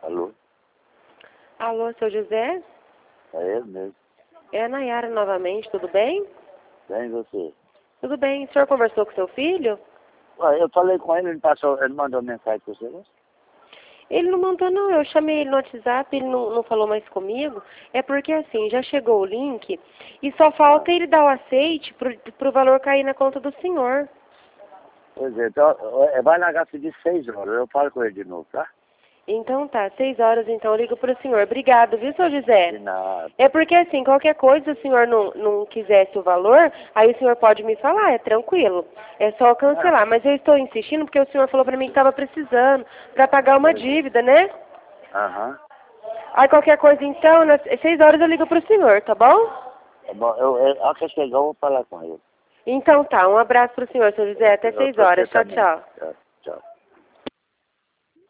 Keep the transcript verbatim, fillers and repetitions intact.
Alô? Alô, seu José? É ele mesmo. É a Nayara novamente, tudo bem? Bem, você? Tudo bem. O senhor conversou com seu filho? Ué, eu falei com ele, ele, passou, ele mandou mensagem para você, né? Ele não mandou não, eu chamei ele no WhatsApp, ele não, não falou mais comigo. É porque assim, já chegou o link e só falta Ah, ele dar o aceite pro, pro valor cair na conta do senhor. pois é, então, é, vai na gasta de seis horas, eu falo com ele de novo, tá? Então tá, seis horas então eu ligo pro senhor. Obrigado, viu, seu José? De nada. É porque assim, qualquer coisa, se o senhor não, não quisesse o valor, aí o senhor pode me falar, é tranquilo. É só eu Não, cancelar. Mas eu estou insistindo porque o senhor falou pra mim que estava precisando para pagar uma pois é. dívida, né? Aham. Aí qualquer coisa então, nas seis horas eu ligo pro senhor, tá bom? Tá bom, eu, eu, a hora que eu chegar eu vou falar com ele. Então tá, um abraço pro senhor, seu José. Até Eu, seis você horas. Tchau, também. tchau. Tchau, tchau.